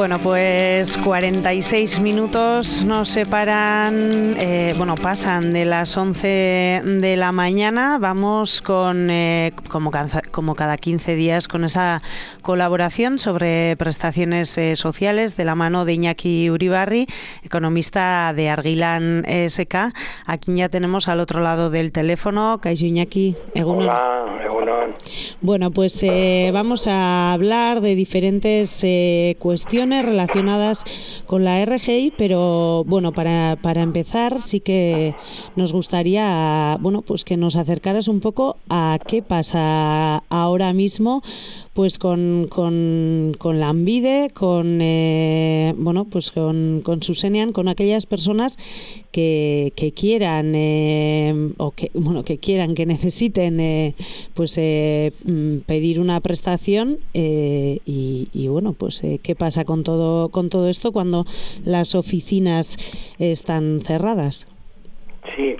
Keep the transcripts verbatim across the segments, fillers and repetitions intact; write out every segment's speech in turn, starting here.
Bueno, pues cuarenta y seis minutos nos separan, eh, bueno, pasan de las once de la mañana. Vamos con, eh, como, como cada quince días, con esa colaboración sobre prestaciones eh, sociales de la mano de Iñaki Uribarri, economista de Argilan S K, a quien ya tenemos al otro lado del teléfono. Kaixo Iñaki, egunon. Hola, egunon. Bueno, pues eh, vamos a hablar de diferentes eh, cuestiones relacionadas con la R G I, pero bueno, para, para empezar sí que nos gustaría, bueno, pues que nos acercaras un poco a qué pasa ahora mismo pues con, con, con Lanbide, con eh, bueno, pues con, con Zuzenean, con aquellas personas que, que quieran eh, o que bueno que quieran, que necesiten eh, pues eh, pedir una prestación eh, y, y bueno, pues eh, qué pasa con todo con todo esto cuando las oficinas están cerradas. Sí,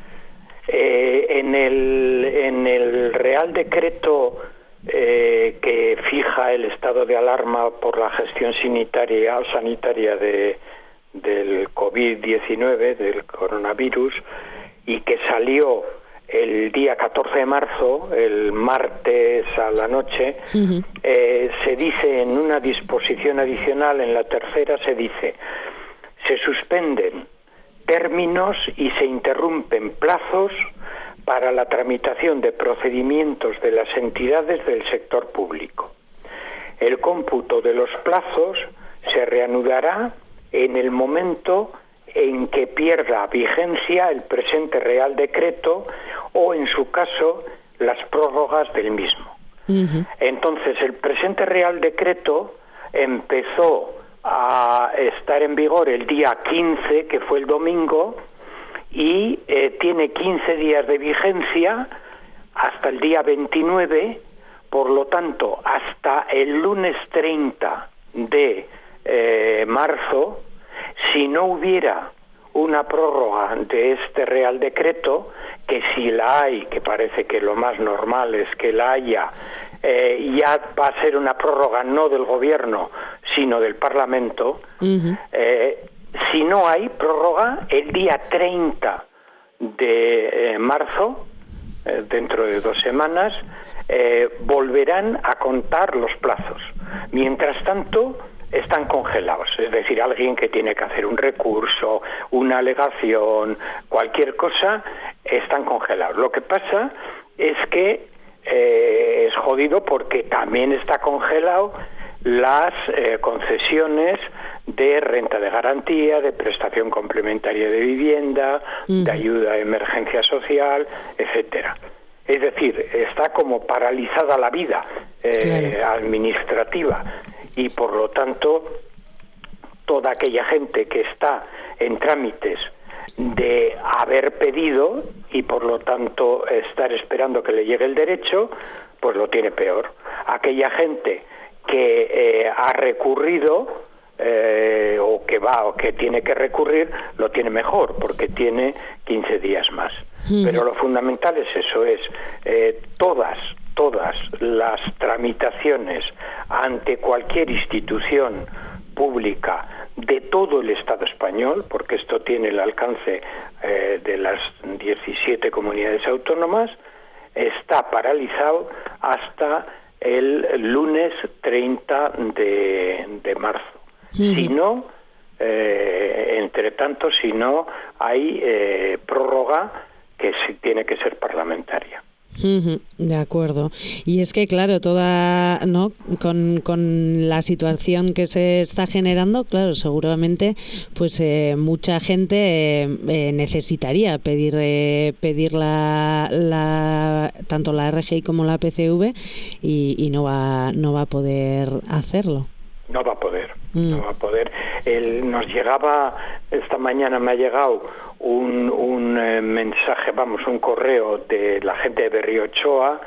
eh, en el en el Real Decreto Eh, que fija el estado de alarma por la gestión sanitaria, sanitaria de, del COVID diecinueve, del coronavirus, y que salió el día catorce de marzo, el martes a la noche, uh-huh. eh, se dice en una disposición adicional, en la tercera se dice, se suspenden términos y se interrumpen plazos para la tramitación de procedimientos de las entidades del sector público. El cómputo de los plazos se reanudará en el momento en que pierda vigencia el presente Real Decreto o, en su caso, las prórrogas del mismo. Uh-huh. Entonces, el presente Real Decreto empezó a estar en vigor el día quince, que fue el domingo, y eh, tiene quince días de vigencia hasta el día veintinueve, por lo tanto, hasta el lunes treinta de eh, marzo, si no hubiera una prórroga de este Real Decreto, que si la hay, que parece que lo más normal es que la haya, eh, ya va a ser una prórroga no del Gobierno, sino del Parlamento, uh-huh. eh, Si no hay prórroga, el día treinta de eh, marzo, eh, dentro de dos semanas, eh, volverán a contar los plazos. Mientras tanto, están congelados. Es decir, alguien que tiene que hacer un recurso, una alegación, cualquier cosa, están congelados. Lo que pasa es que eh, es jodido porque también está congelado las eh, concesiones de renta de garantía, de prestación complementaria de vivienda, uh-huh. de ayuda a emergencia social, etcétera. Es decir, está como paralizada la vida eh, claro. administrativa y, por lo tanto, toda aquella gente que está en trámites de haber pedido y, por lo tanto, estar esperando que le llegue el derecho, pues lo tiene peor. Aquella gente que eh, ha recurrido eh, o que va o que tiene que recurrir, lo tiene mejor porque tiene quince días más. Mm. Pero lo fundamental es eso, es eh, todas, todas las tramitaciones ante cualquier institución pública de todo el Estado español, porque esto tiene el alcance eh, de las diecisiete comunidades autónomas, está paralizado hasta el lunes treinta de, de marzo. Uh-huh. Si no, eh, entre tanto, si no hay eh, prórroga, que sí tiene que ser parlamentaria. Uh-huh, de acuerdo. Y es que, claro, toda, ¿no? Con, con la situación que se está generando, claro, seguramente, pues eh, mucha gente eh, eh, necesitaría pedir eh, pedir la, la tanto la R G I como la P C V y, y no va no va a poder hacerlo. No va a poder, mm. no va a poder. El, nos llegaba, esta mañana me ha llegado un, un eh, mensaje, vamos, un correo de la gente de Berriochoa,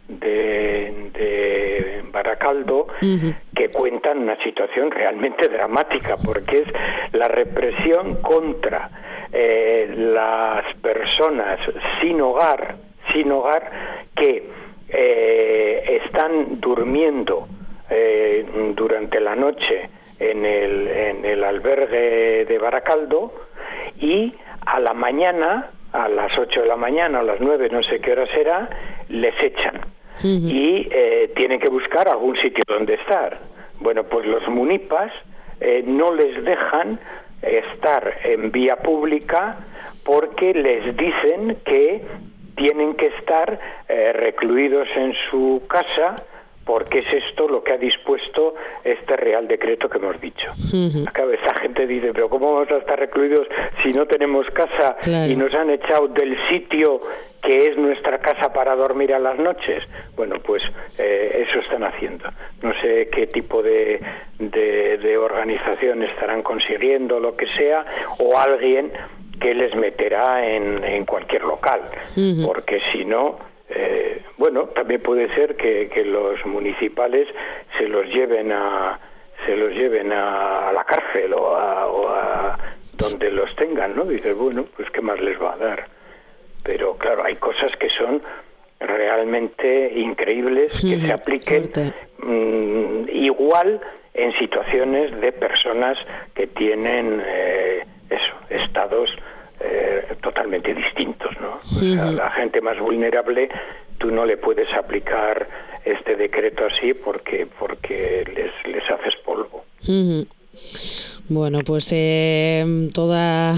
de, de Baracaldo, uh-huh. que cuentan una situación realmente dramática, porque es la represión contra eh, las personas sin hogar, sin hogar que eh, están durmiendo Eh, durante la noche en el, en el albergue de Baracaldo, y a la mañana, a las ocho de la mañana, a las nueve, no sé qué hora será, les echan. Uh-huh. Y eh, tienen que buscar algún sitio donde estar. Bueno, pues los munipas eh, no les dejan estar en vía pública porque les dicen que tienen que estar eh, recluidos en su casa, porque es esto lo que ha dispuesto este Real Decreto que hemos dicho. Uh-huh. Acá esa gente dice, pero ¿cómo vamos a estar recluidos si no tenemos casa? Claro. Y nos han echado del sitio que es nuestra casa para dormir a las noches? Bueno, pues eh, eso están haciendo. No sé qué tipo de, de, de organización estarán consiguiendo, lo que sea, o alguien que les meterá en, en cualquier local, uh-huh. porque si no... Eh, bueno, también puede ser que, que los municipales se los lleven a se los lleven a, a la cárcel o a, o a donde los tengan, ¿no? Dices, bueno, pues qué más les va a dar. Pero claro, hay cosas que son realmente increíbles que mm, se apliquen mm, igual en situaciones de personas que tienen eh, eso, estados Eh, totalmente distintos, ¿no? O sea, la gente más vulnerable, tú no le puedes aplicar este decreto así porque porque les les haces polvo. Uh-huh. Bueno, pues eh, toda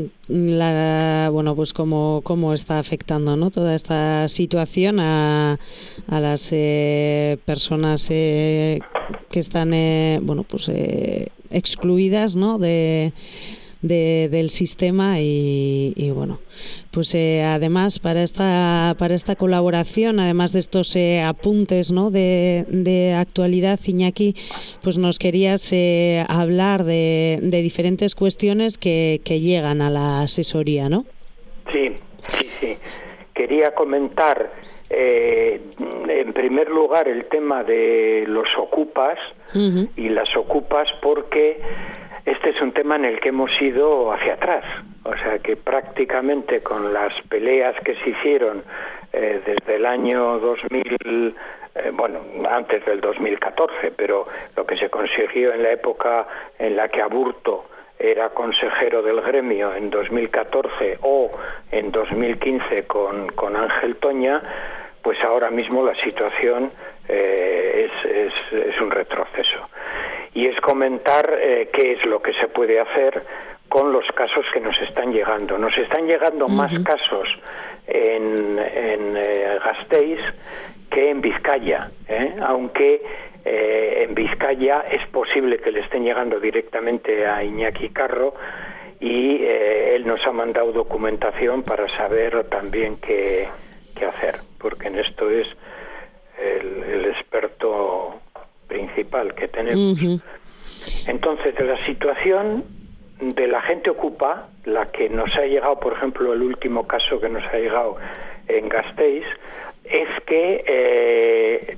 la bueno, pues cómo cómo está afectando, ¿no? Toda esta situación a a las eh, personas eh, que están eh, bueno, pues eh, excluidas, ¿no? de De, del sistema y, y bueno, pues eh, además para esta para esta colaboración, además de estos eh, apuntes, ¿no? de, de actualidad, Iñaki, pues nos querías eh, hablar de, de diferentes cuestiones que, que llegan a la asesoría, ¿no? Sí, sí, sí. Quería comentar eh, en primer lugar el tema de los ocupas uh-huh. y las ocupas, porque este es un tema en el que hemos ido hacia atrás, o sea que prácticamente con las peleas que se hicieron eh, desde el año dos mil, eh, bueno, antes del dos mil catorce, pero lo que se consiguió en la época en la que Aburto era consejero del gremio en dos mil catorce o en dos mil quince con, con Ángel Toña, pues ahora mismo la situación eh, es, es, es un retroceso. Y es comentar eh, qué es lo que se puede hacer con los casos que nos están llegando. Nos están llegando uh-huh. más casos en, en eh, Gasteiz que en Vizcaya, ¿eh? aunque eh, en Vizcaya es posible que le estén llegando directamente a Iñaki Carro, y eh, él nos ha mandado documentación para saber también qué, qué hacer, porque en esto es el, el experto principal que tenemos. Uh-huh. Entonces, de la situación de la gente ocupa, la que nos ha llegado, por ejemplo, el último caso que nos ha llegado en Gasteiz, es que eh,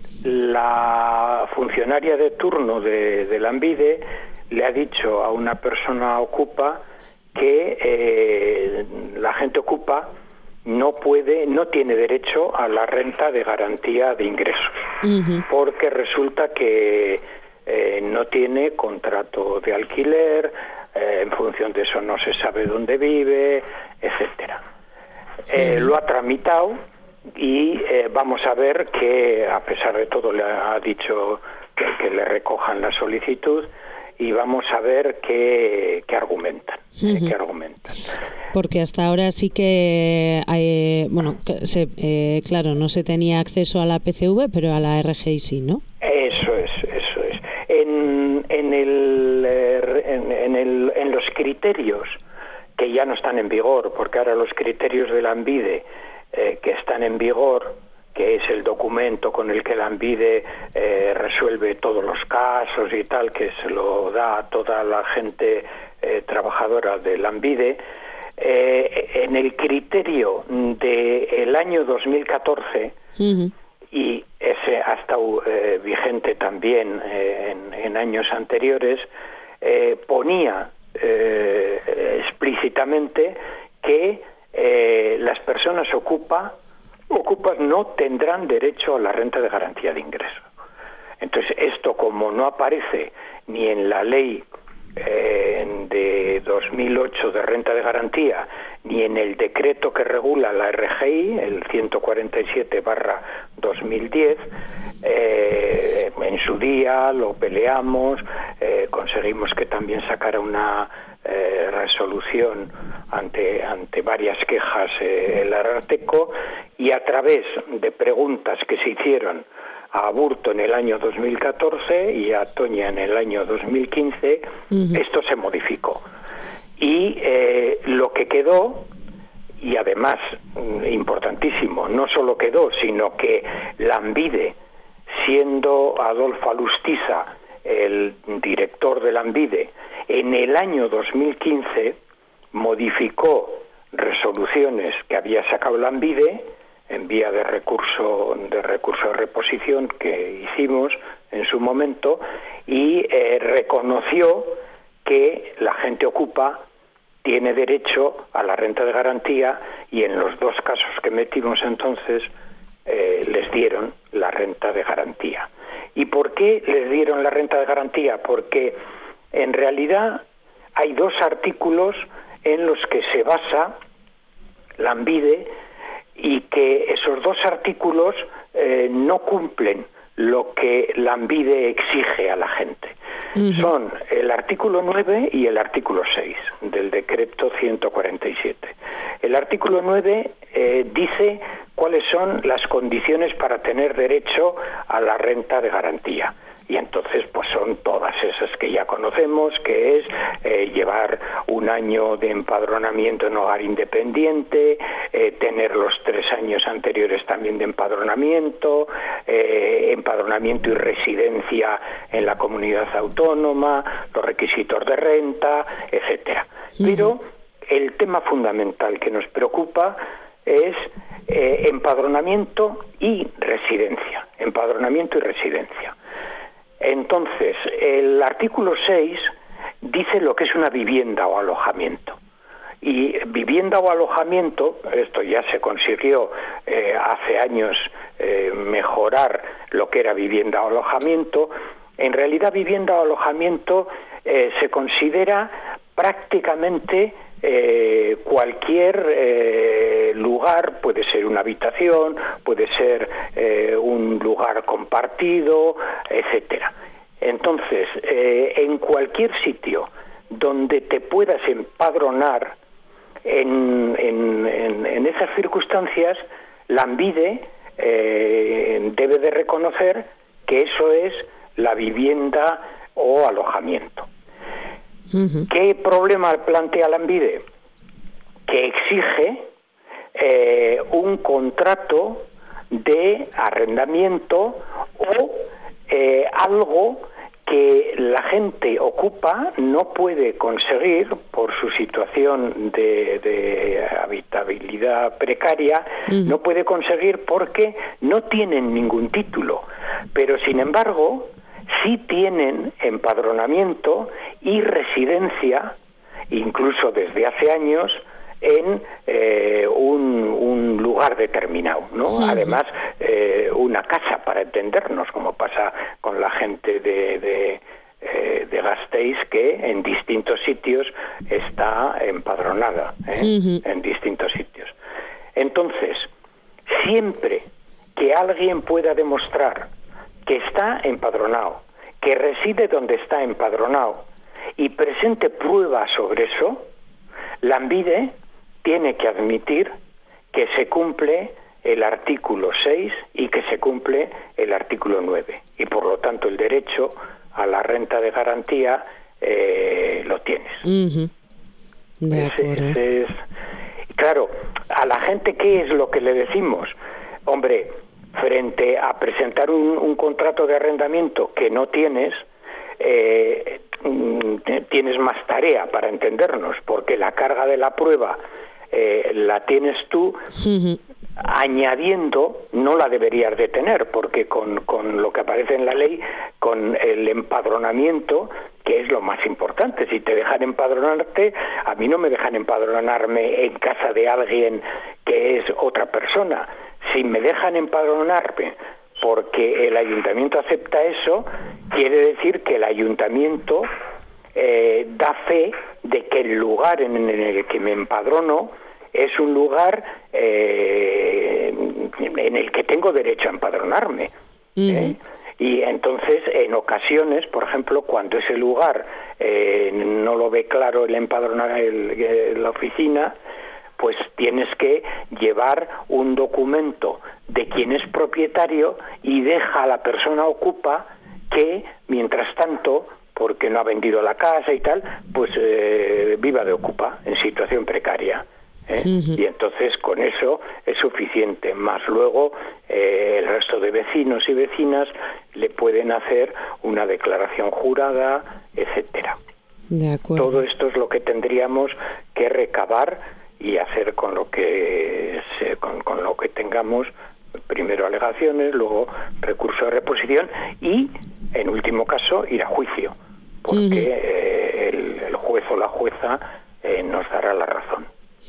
la funcionaria de turno de, de Lanbide le ha dicho a una persona ocupa que eh, la gente ocupa no puede, no tiene derecho a la renta de garantía de ingresos, uh-huh. porque resulta que eh, no tiene contrato de alquiler, eh, en función de eso no se sabe dónde vive, etcétera. Eh, uh-huh. Lo ha tramitado y eh, vamos a ver que, a pesar de todo, le ha dicho que, que le recojan la solicitud, y vamos a ver qué, qué argumentan, uh-huh. qué argumentan. Porque hasta ahora sí que hay, bueno, se, eh, claro, no se tenía acceso a la P C V, pero a la R G I sí, ¿no? Eso es, eso es. En, en, el, en, en, el, en los criterios que ya no están en vigor, porque ahora los criterios de Lanbide eh, que están en vigor, que es el documento con el que Lanbide eh, resuelve todos los casos y tal, que se lo da a toda la gente eh, trabajadora de Lanbide, eh, en el criterio del año dos mil catorce, uh-huh. y ese ha estado eh, vigente también eh, en, en años anteriores, eh, ponía eh, explícitamente que eh, las personas ocupa ocupas no tendrán derecho a la renta de garantía de ingresos. Entonces, esto como no aparece ni en la ley eh, de dos mil ocho de renta de garantía, ni en el decreto que regula la R G I, el ciento cuarenta y siete barra dos mil diez, eh, en su día lo peleamos, eh, conseguimos que también sacara una eh, resolución ante, ante varias quejas eh, el Ararteko, y a través de preguntas que se hicieron a Aburto en el año dos mil catorce y a Toña en el año dos mil quince, uh-huh. esto se modificó. Y eh, lo que quedó, y además importantísimo, no solo quedó, sino que Lanbide, siendo Adolfo Alustiza el director de Lanbide, en el año dos mil quince modificó resoluciones que había sacado Lanbide en vía de recurso de recurso de reposición que hicimos en su momento, y eh, reconoció que la gente ocupa tiene derecho a la renta de garantía, y en los dos casos que metimos entonces eh, les dieron la renta de garantía. ¿Y por qué les dieron la renta de garantía? Porque en realidad hay dos artículos en los que se basa Lanbide, y que esos dos artículos eh, no cumplen lo que Lanbide exige a la gente. Uh-huh. Son el artículo nueve y el artículo seis del decreto ciento cuarenta y siete. El artículo nueve eh, dice cuáles son las condiciones para tener derecho a la renta de garantía. Y entonces pues son todas esas que ya conocemos, que es eh, llevar un año de empadronamiento en hogar independiente, eh, tener los tres años anteriores también de empadronamiento, eh, empadronamiento y residencia en la comunidad autónoma, los requisitos de renta, etcétera. Uh-huh. Pero el tema fundamental que nos preocupa es eh, empadronamiento y residencia, empadronamiento y residencia. Entonces, el artículo seis dice lo que es una vivienda o alojamiento. Y vivienda o alojamiento, esto ya se consiguió eh, hace años eh, mejorar lo que era vivienda o alojamiento. En realidad, vivienda o alojamiento eh, se considera prácticamente eh, cualquier eh, lugar, puede ser una habitación, puede ser eh, un lugar compartido, etcétera. Entonces, eh, en cualquier sitio donde te puedas empadronar, en, en, en, en esas circunstancias, Lanbide eh, debe de reconocer que eso es la vivienda o alojamiento. Uh-huh. ¿Qué problema plantea Lanbide? Que exige eh, un contrato de arrendamiento o eh, algo que la gente ocupa no puede conseguir por su situación de, de habitabilidad precaria, uh-huh. no puede conseguir porque no tienen ningún título, pero sin embargo sí tienen empadronamiento y residencia, incluso desde hace años, en eh, un, un lugar determinado, ¿no? Uh-huh. Además, eh, una casa, para entendernos, como pasa con la gente de, de, eh, de Gasteiz, que en distintos sitios está empadronada, ¿eh? Uh-huh. En distintos sitios. Entonces, siempre que alguien pueda demostrar que está empadronado, que reside donde está empadronado y presente pruebas sobre eso, Lanbide tiene que admitir que se cumple el artículo seis y que se cumple el artículo nueve, y por lo tanto el derecho a la renta de garantía eh, lo tienes. Uh-huh. De acuerdo. Ese, ese es... Claro, a la gente, ¿qué es lo que le decimos? Hombre, frente a presentar un, un contrato de arrendamiento que no tienes, eh, tienes más tarea, para entendernos, porque la carga de la prueba eh, la tienes tú, uh-huh. añadiendo, no la deberías de tener, porque con, con lo que aparece en la ley, con el empadronamiento, que es lo más importante. Si te dejan empadronarte, a mí no me dejan empadronarme en casa de alguien que es otra persona. Si me dejan empadronarme porque el ayuntamiento acepta eso, quiere decir que el ayuntamiento eh, da fe de que el lugar en el que me empadrono es un lugar eh, en el que tengo derecho a empadronarme. ¿eh? Uh-huh. Y entonces, en ocasiones, por ejemplo, cuando ese lugar eh, no lo ve claro el empadronar el, el, la oficina, pues tienes que llevar un documento de quien es propietario y deja a la persona ocupa que, mientras tanto, porque no ha vendido la casa y tal, pues eh, viva de ocupa, en situación precaria. ¿Eh? Uh-huh. Y entonces con eso es suficiente, más luego eh, el resto de vecinos y vecinas le pueden hacer una declaración jurada, etcétera. De acuerdo. Todo esto es lo que tendríamos que recabar y hacer con lo que se, con, con lo que tengamos, primero alegaciones, luego recurso de reposición y, en último caso, ir a juicio, porque uh-huh. eh, el, el juez o la jueza eh, nos dará la razón.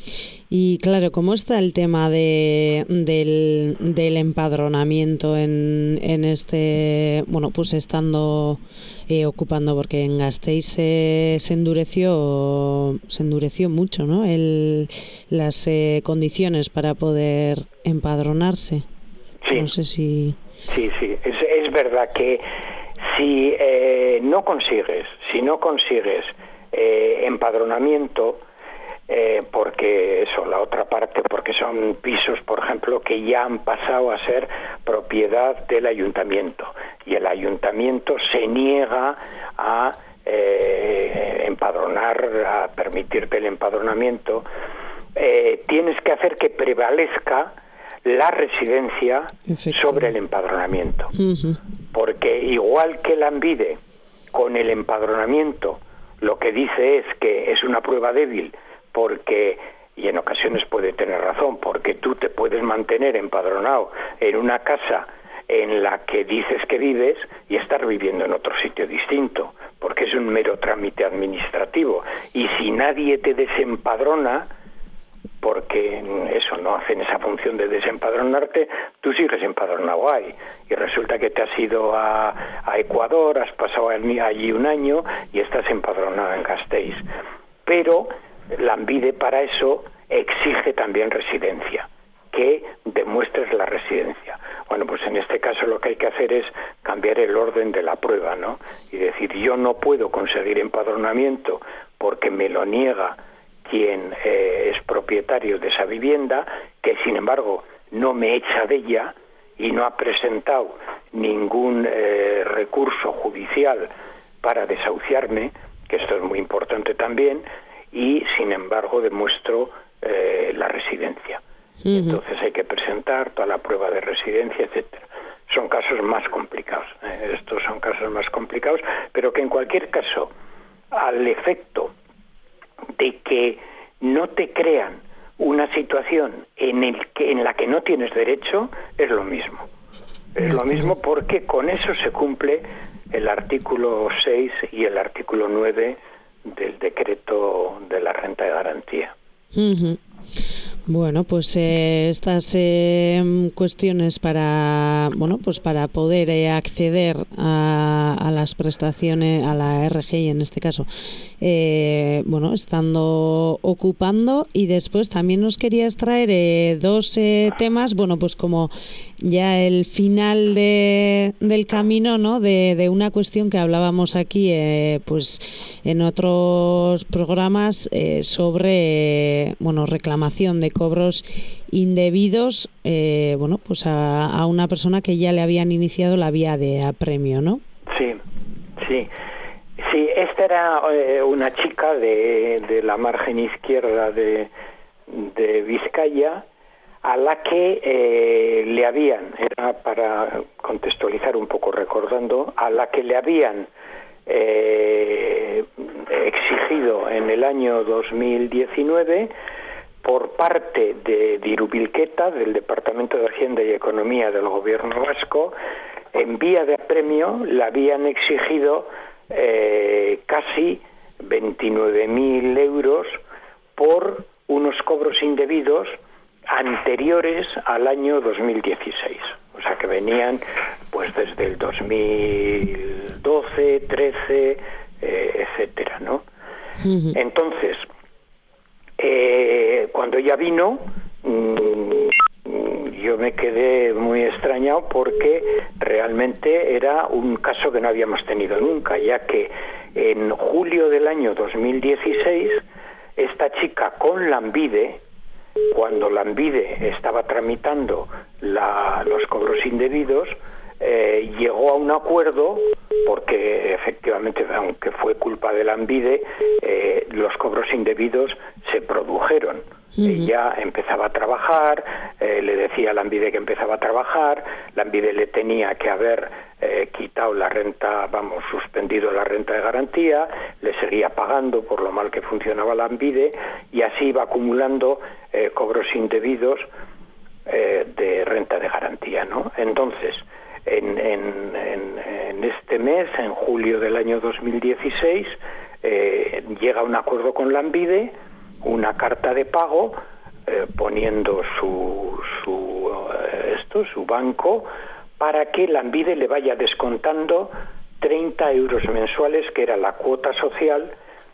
Y claro, ¿cómo está el tema de, del, del empadronamiento en, en este, bueno, pues estando eh, ocupando, porque en Gasteiz eh, se endureció se endureció mucho, ¿no? El, las eh, condiciones para poder empadronarse. Sí. No sé si... Sí, sí, es, es verdad que si eh, no consigues, si no consigues eh, empadronamiento, Eh, porque eso, la otra parte, porque son pisos, por ejemplo, que ya han pasado a ser propiedad del ayuntamiento y el ayuntamiento se niega a eh, empadronar, a permitirte el empadronamiento, eh, tienes que hacer que prevalezca la residencia sobre el empadronamiento. Uh-huh. Porque igual que la ANVIDE con el empadronamiento lo que dice es que es una prueba débil, porque, y en ocasiones puede tener razón, porque tú te puedes mantener empadronado en una casa en la que dices que vives y estar viviendo en otro sitio distinto, porque es un mero trámite administrativo. Y si nadie te desempadrona, porque eso, no hacen esa función de desempadronarte, tú sigues empadronado ahí. Y resulta que te has ido a, a Ecuador, has pasado allí un año y estás empadronado en Gasteiz. Pero la ANVIDE para eso exige también residencia, que demuestres la residencia. Bueno, pues en este caso lo que hay que hacer es cambiar el orden de la prueba, ¿no? Y decir, yo no puedo conseguir empadronamiento porque me lo niega quien eh, es propietario de esa vivienda, que sin embargo no me echa de ella y no ha presentado ningún eh, recurso judicial para desahuciarme, que esto es muy importante también, y sin embargo demuestro eh, la residencia. Uh-huh. Entonces hay que presentar toda la prueba de residencia, etcétera. Son casos más complicados, ¿eh? Estos son casos más complicados, pero que en cualquier caso, al efecto de que no te crean una situación en, el que, en la que no tienes derecho, es lo mismo. Es lo mismo porque con eso se cumple el artículo seis y el artículo nueve del decreto de la renta de garantía. Uh-huh. Bueno, pues eh, estas eh, cuestiones para, bueno, pues para poder eh, acceder a, a las prestaciones, a la R G I en este caso, eh, bueno, estando ocupando, y después también nos querías traer eh, dos eh, temas, bueno, pues como ya el final de, del camino, ¿no? De, de una cuestión que hablábamos aquí, eh, pues en otros programas eh, sobre, eh, bueno, reclamación de cobros indebidos, eh, bueno, pues a, a una persona que ya le habían iniciado la vía de apremio, ¿no? Sí, sí. Sí, esta era eh, una chica de, de la margen izquierda de, de Vizcaya, a la que eh, le habían, era para contextualizar un poco recordando, a la que le habían eh, exigido en el año dos mil diecinueve por parte de Dirubilqueta, del Departamento de Hacienda y Economía del Gobierno Vasco, en vía de apremio le habían exigido eh, casi veintinueve mil euros por unos cobros indebidos anteriores al año dos mil dieciséis. O sea, que venían pues desde el dos mil doce, trece, eh, etcétera, ¿no? Uh-huh. Entonces, eh, cuando ella vino, mmm, yo me quedé muy extrañado porque realmente era un caso que no habíamos tenido nunca, ya que en julio del año dos mil dieciséis, esta chica con Lanbide, cuando Lanbide estaba tramitando la, los cobros indebidos, eh, llegó a un acuerdo, porque efectivamente, aunque fue culpa de Lanbide, eh, los cobros indebidos se produjeron. Uh-huh. Ella empezaba a trabajar, eh, le decía a Lanbide que empezaba a trabajar, Lanbide le tenía que haber eh, quitado la renta, vamos, suspendido la renta de garantía, le seguía pagando por lo mal que funcionaba Lanbide, y así iba acumulando eh, cobros indebidos eh, de renta de garantía, ¿no? Entonces, en, en, en, en este mes, en julio del año dos mil dieciséis, eh, llega un acuerdo con Lanbide, una carta de pago eh, poniendo su, su, eh, esto, su banco, para que Lanbide le vaya descontando treinta euros mensuales, que era la cuota social,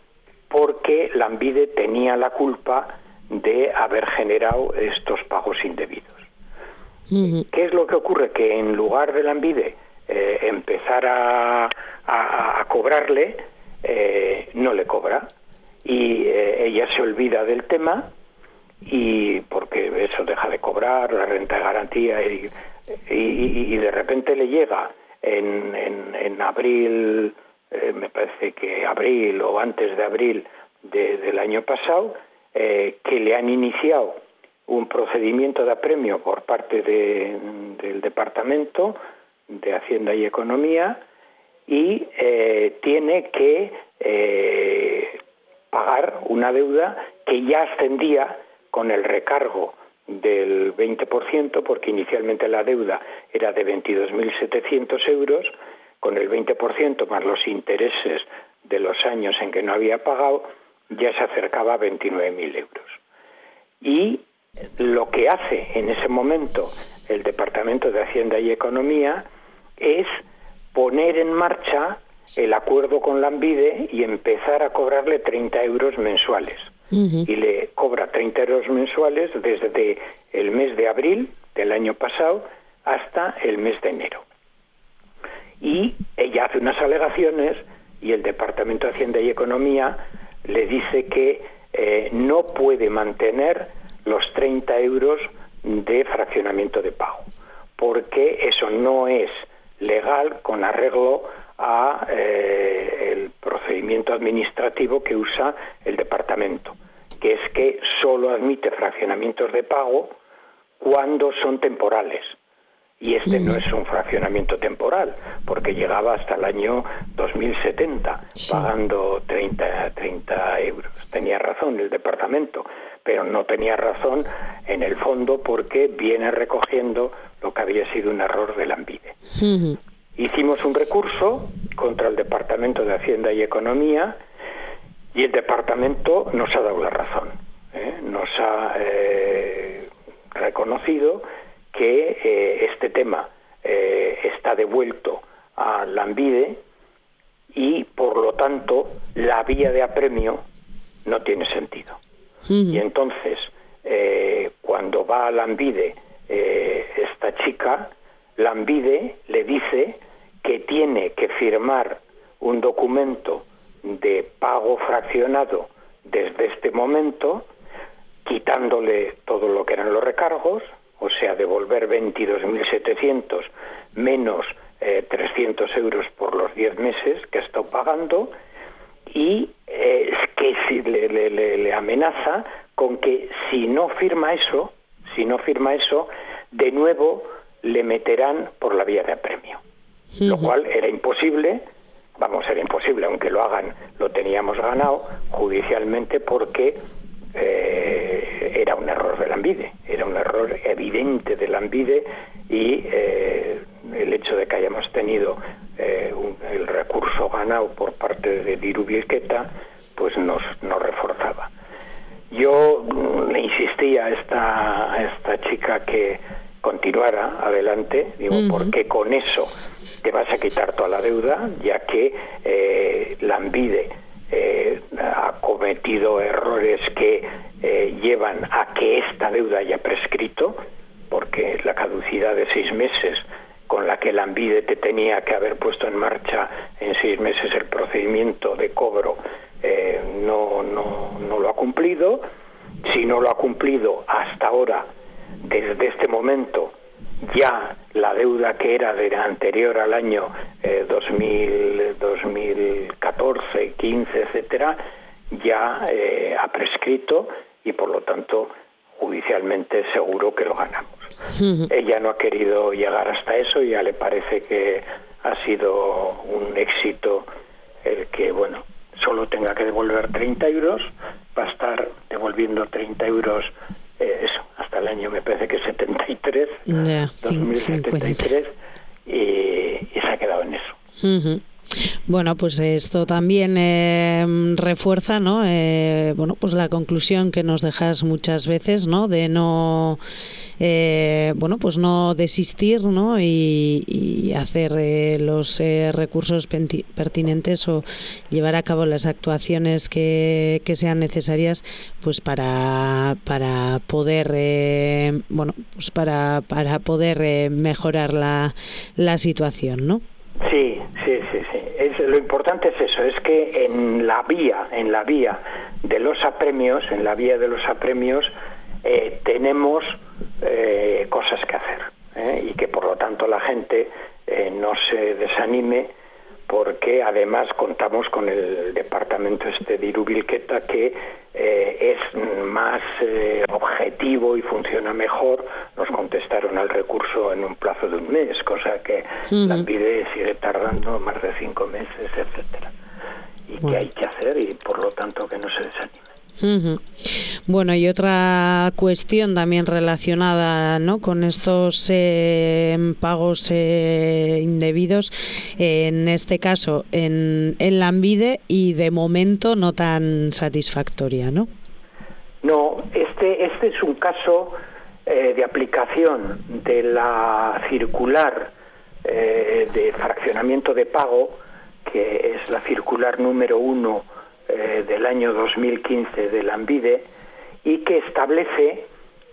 porque Lanbide tenía la culpa de haber generado estos pagos indebidos. Uh-huh. ¿Qué es lo que ocurre? Que en lugar de Lanbide eh, empezar a, a, a cobrarle, eh, no le cobra. Y eh, ella se olvida del tema, y porque eso deja de cobrar la renta de garantía, y, y, y de repente le llega en, en, en abril, eh, me parece que abril o antes de abril de, del año pasado, eh, que le han iniciado un procedimiento de apremio por parte de, del Departamento de Hacienda y Economía, y eh, tiene que eh, pagar una deuda que ya ascendía con el recargo del veinte por ciento, porque inicialmente la deuda era de veintidós mil setecientos euros, con el veinte por ciento más los intereses de los años en que no había pagado, ya se acercaba a veintinueve mil euros. Y lo que hace en ese momento el Departamento de Hacienda y Economía es poner en marcha el acuerdo con Lanbide y empezar a cobrarle treinta euros mensuales. Uh-huh. Y le cobra treinta euros mensuales desde el mes de abril del año pasado hasta el mes de enero. Y ella hace unas alegaciones, y el Departamento de Hacienda y Economía le dice que eh, no puede mantener los treinta euros de fraccionamiento de pago, porque eso no es legal con arreglo a eh, el procedimiento administrativo que usa el departamento, que es que solo admite fraccionamientos de pago cuando son temporales. Y este mm. no es un fraccionamiento temporal, porque llegaba hasta el año dos mil setenta, sí. pagando treinta euros. Tenía razón el departamento, pero no tenía razón en el fondo, porque viene recogiendo lo que había sido un error de Lanbide. Mm-hmm. Hicimos un recurso contra el Departamento de Hacienda y Economía, y el departamento nos ha dado la razón. ¿eh? Nos ha eh, reconocido que eh, este tema eh, está devuelto a Lanbide, y por lo tanto la vía de apremio no tiene sentido. Mm. Y entonces eh, cuando va a Lanbide eh, esta chica, Lanbide le dice que tiene que firmar un documento de pago fraccionado desde este momento, quitándole todo lo que eran los recargos, o sea, devolver veintidós mil setecientos menos eh, trescientos euros por los diez meses que ha estado pagando, y eh, que si le, le, le amenaza con que si no firma eso, si no firma eso, de nuevo le meterán por la vía de apremio. Uh-huh. Lo cual era imposible, vamos, era imposible, aunque lo hagan, lo teníamos ganado judicialmente, porque eh, era un error de Lanbide, era un error evidente de Lanbide, y eh, el hecho de que hayamos tenido eh, un, el recurso ganado por parte de Diru Bizqueta, pues nos, nos reforzaba. Yo le insistía a esta, a esta chica que, continuara adelante, digo, uh-huh. porque con eso te vas a quitar toda la deuda, ya que eh, Lanbide eh, ha cometido errores que eh, llevan a que esta deuda haya prescrito, porque la caducidad de seis meses con la que Lanbide te tenía que haber puesto en marcha en seis meses el procedimiento de cobro, eh, no, no, no lo ha cumplido. Si no lo ha cumplido hasta ahora, desde este momento, ya la deuda que era de anterior al año eh, dos mil, dos mil catorce, quince, etcétera, ya eh, ha prescrito y por lo tanto judicialmente seguro que lo ganamos. Uh-huh. Ella no ha querido llegar hasta eso, ya le parece que ha sido un éxito el que, bueno, solo tenga que devolver treinta euros, va a estar devolviendo treinta euros eh, eso, hasta el año me parece que setenta y tres, yeah, dos mil setenta y tres, y, y se ha quedado en eso. Uh-huh. Bueno, pues esto también eh, refuerza, ¿no? Eh, bueno, pues la conclusión que nos dejas muchas veces, ¿no? De no, eh, bueno, pues no desistir, ¿no? Y, y hacer eh, los eh, recursos penti- pertinentes o llevar a cabo las actuaciones que, que sean necesarias, pues para para poder, eh, bueno, pues para para poder eh, mejorar la la situación, ¿no? Sí, sí, sí, sí. Es, lo importante es eso, es que en la vía, en la vía de los apremios, en la vía de los apremios, eh, tenemos eh, cosas que hacer, ¿eh? Y que por lo tanto la gente eh, no se desanime, porque además contamos con el departamento este de Irubilketa que eh, es más eh, objetivo y funciona mejor. Nos contestaron al recurso en un plazo de un mes, cosa que uh-huh. Lanbide sigue tardando más de cinco meses, etcétera. Y bueno. que hay que hacer y por lo tanto que no se desanime. Uh-huh. Bueno, y otra cuestión también relacionada, ¿no?, con estos eh, pagos eh, indebidos, eh, en este caso en, en Lanbide, y de momento no tan satisfactoria, ¿no? No, este, este es un caso eh, de aplicación de la circular eh, de fraccionamiento de pago, que es la circular número uno Eh, del año dos mil quince de Lanbide, y que establece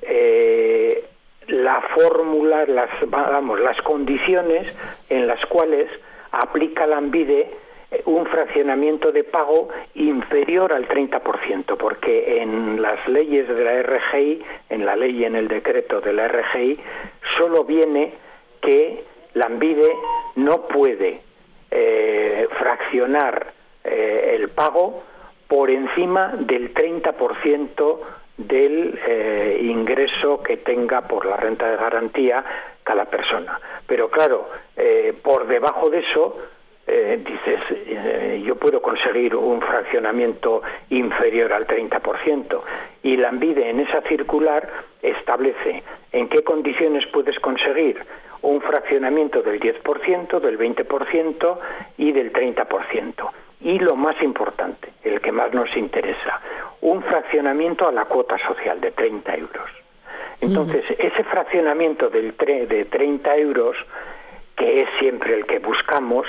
eh, la fórmula, las, vamos, las condiciones en las cuales aplica Lanbide un fraccionamiento de pago inferior al treinta por ciento, porque en las leyes de la R G I, en la ley y en el decreto de la R G I, solo viene que Lanbide no puede eh, fraccionar eh, el pago por encima del treinta por ciento del eh, ingreso que tenga por la renta de garantía cada persona. Pero claro, eh, por debajo de eso, eh, dices, eh, yo puedo conseguir un fraccionamiento inferior al treinta por ciento. Y Lanbide en esa circular establece en qué condiciones puedes conseguir un fraccionamiento del diez por ciento, del veinte por ciento y del treinta por ciento. Y lo más importante, el que más nos interesa, un fraccionamiento a la cuota social de treinta euros. Entonces, uh-huh. ese fraccionamiento del tre- de treinta euros, que es siempre el que buscamos,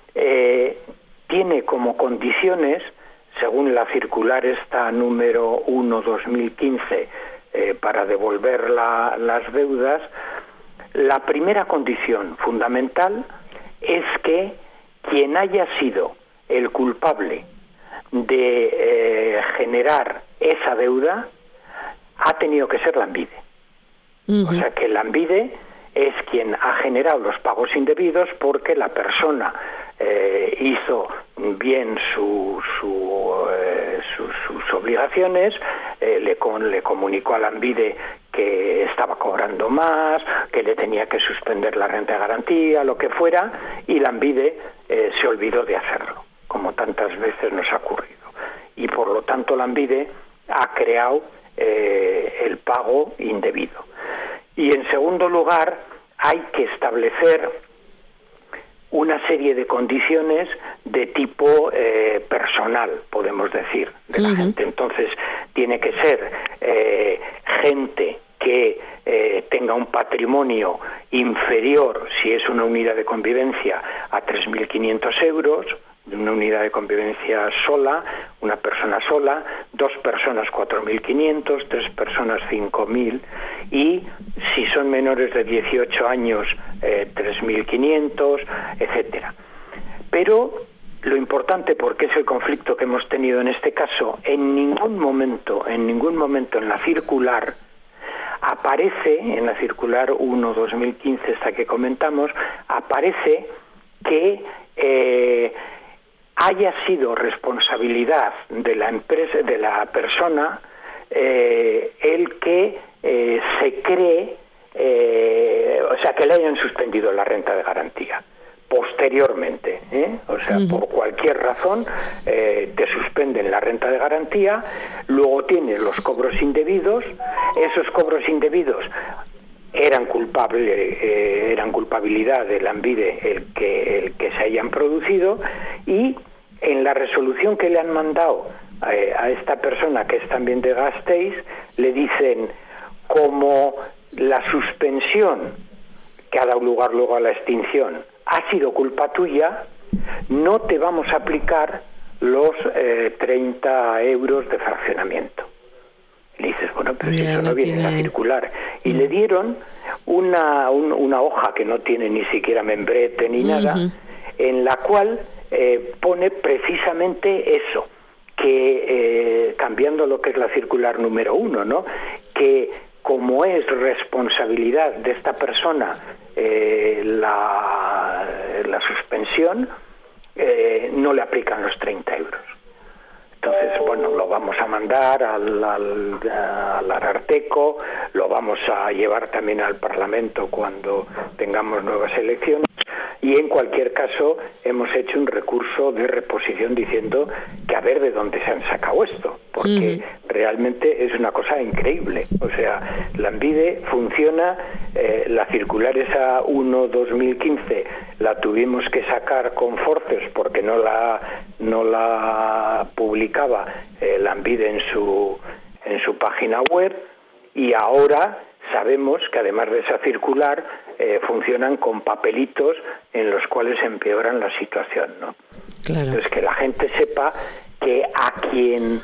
eh, tiene como condiciones, según la circular esta número uno dos mil quince, eh, para devolver la, las deudas, la primera condición fundamental es que quien haya sido el culpable de eh, generar esa deuda ha tenido que ser Lanbide. Uh-huh. O sea que Lanbide es quien ha generado los pagos indebidos porque la persona eh, hizo bien su, su, eh, su, sus obligaciones, eh, le, con, le comunicó a Lanbide que estaba cobrando más, que le tenía que suspender la renta de garantía, lo que fuera, y Lanbide eh, se olvidó de hacerlo, como tantas veces nos ha ocurrido. Y por lo tanto Lanbide ha creado eh, el pago indebido. Y en segundo lugar, hay que establecer una serie de condiciones de tipo eh, personal, podemos decir, de la uh-huh. gente. Entonces, tiene que ser eh, gente que eh, tenga un patrimonio inferior, si es una unidad de convivencia, a tres mil quinientos euros, una unidad de convivencia sola, una persona sola, dos personas cuatro mil quinientos, tres personas cinco mil, y si son menores de dieciocho años eh, tres mil quinientos, etcétera. Pero lo importante, porque es el conflicto que hemos tenido en este caso, en ningún momento, en ningún momento en la circular aparece, en la circular uno barra dos mil quince, esta que comentamos, aparece que eh, haya sido responsabilidad de la empresa, de la persona, eh, el que eh, se cree, eh, o sea, que le hayan suspendido la renta de garantía posteriormente, ¿eh? O sea, uh-huh. por cualquier razón eh, te suspenden la renta de garantía, luego tienes los cobros indebidos, esos cobros indebidos eran culpable, eh, eran culpabilidad de Lanbide el que, el que se hayan producido, y en la resolución que le han mandado eh, a esta persona, que es también de Gasteiz, le dicen, como la suspensión que ha dado lugar luego a la extinción ha sido culpa tuya, no te vamos a aplicar los eh, treinta euros de fraccionamiento. Y le dices, bueno, pero si eso no viene en la circular. Y le dieron una, un, una hoja que no tiene ni siquiera membrete ni nada, uh-huh. en la cual eh, pone precisamente eso, que eh, cambiando lo que es la circular número uno, ¿no? Que como es responsabilidad de esta persona eh, la, la suspensión, eh, no le aplican los treinta euros. Entonces, bueno, lo vamos a mandar al, al, al Ararteko, lo vamos a llevar también al Parlamento cuando tengamos nuevas elecciones, y en cualquier caso hemos hecho un recurso de reposición diciendo que a ver de dónde se han sacado esto, porque uh-huh. realmente es una cosa increíble. O sea, Lanbide funciona, eh, la circular esa uno barra dos mil quince la tuvimos que sacar con forceps porque no la no la publicaba eh, Lanbide en su en su página web, y ahora sabemos que además de esa circular eh, funcionan con papelitos en los cuales empeoran la situación, ¿no? Claro. Entonces, que la gente sepa que a quien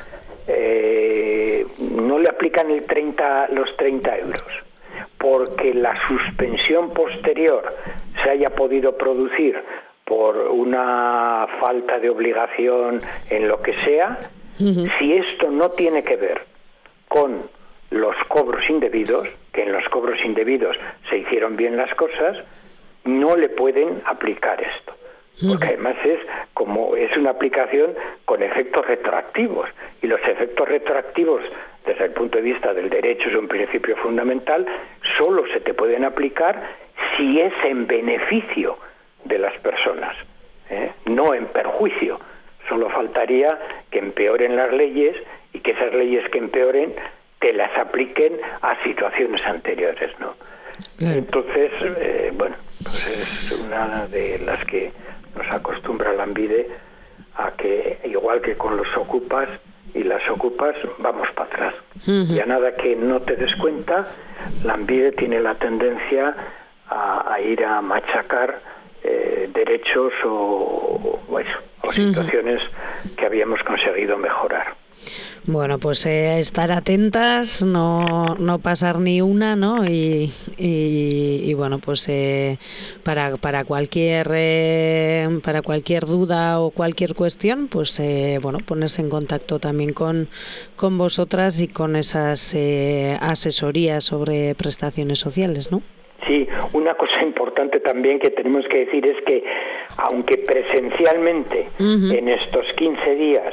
eh, no le aplican el treinta, los treinta euros porque la suspensión posterior se haya podido producir por una falta de obligación en lo que sea, uh-huh. si esto no tiene que ver con los cobros indebidos, que en los cobros indebidos se hicieron bien las cosas, no le pueden aplicar esto. Porque además es como es una aplicación con efectos retroactivos, y los efectos retroactivos desde el punto de vista del derecho es un principio fundamental, solo se te pueden aplicar si es en beneficio de las personas, ¿eh? No en perjuicio. Solo faltaría que empeoren las leyes, y que esas leyes que empeoren te las apliquen a situaciones anteriores, ¿no? Claro. Entonces, eh, bueno, pues es una de las que nos acostumbra Lanbide a que, igual que con los ocupas y las ocupas, vamos para atrás. Uh-huh. Y a nada que no te des cuenta, Lanbide tiene la tendencia a, a ir a machacar eh, derechos o, o, eso, o situaciones uh-huh. que habíamos conseguido mejorar. Bueno, pues eh, estar atentas, no, no pasar ni una, ¿no? Y, y, y bueno, pues eh, para para cualquier eh, para cualquier duda o cualquier cuestión, pues eh, bueno, ponerse en contacto también con con vosotras y con esas eh, asesorías sobre prestaciones sociales, ¿no? Sí, una cosa importante también que tenemos que decir es que, aunque presencialmente uh-huh. en estos quince días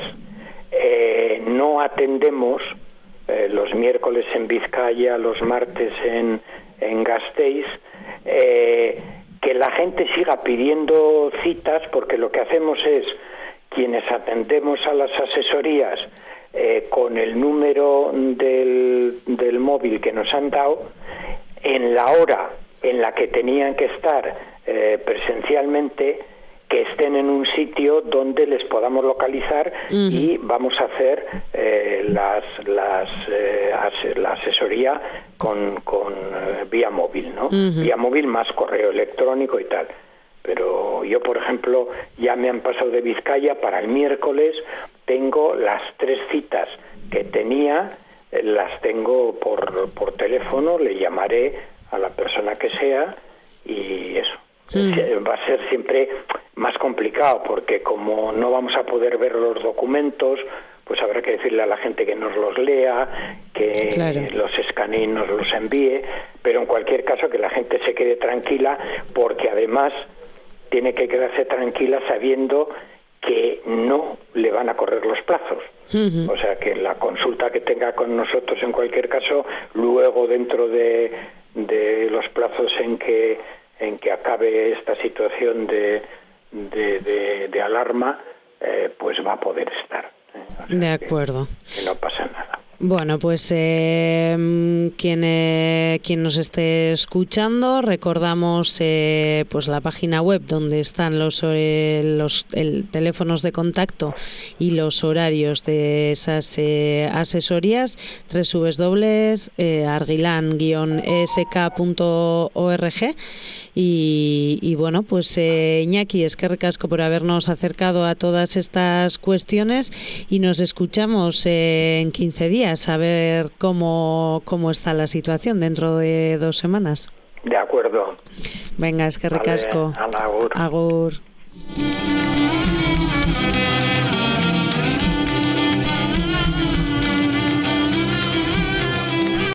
Eh, no atendemos eh, los miércoles en Vizcaya, los martes en, en Gasteiz, eh, que la gente siga pidiendo citas, porque lo que hacemos es, quienes atendemos a las asesorías eh, con el número del, del móvil que nos han dado, en la hora en la que tenían que estar eh, presencialmente, que estén en un sitio donde les podamos localizar uh-huh. y vamos a hacer eh, las, las, eh, as, la asesoría con, con eh, vía móvil, ¿no? Uh-huh. Vía móvil más correo electrónico y tal. Pero yo, por ejemplo, ya me han pasado de Vizcaya para el miércoles, tengo las tres citas que tenía, eh, las tengo por, por teléfono, le llamaré a la persona que sea y eso. Mm. Va a ser siempre más complicado porque como no vamos a poder ver los documentos, pues habrá que decirle a la gente que nos los lea, que claro. los escanee y nos los envíe, pero en cualquier caso que la gente se quede tranquila, porque además tiene que quedarse tranquila sabiendo que no le van a correr los plazos. Uh-huh. O sea, que la consulta que tenga con nosotros en cualquier caso, luego dentro de, de los plazos en que en que acabe esta situación de, de, de, de alarma, eh, pues va a poder estar. ¿eh? O sea, de acuerdo. Que, que no pasa nada. Bueno, pues eh, quien, eh, quien nos esté escuchando, recordamos eh, pues la página web donde están los, eh, los el, teléfonos de contacto y los horarios de esas eh, asesorías, doble u doble u doble u punto argilan guion e s k punto org. Y, y bueno, pues eh, Iñaki, es que ricasco por habernos acercado a todas estas cuestiones y nos escuchamos eh, en quince días a ver cómo, cómo está la situación dentro de dos semanas. De acuerdo. Venga, es que ricasco. Vale, agur. Agur.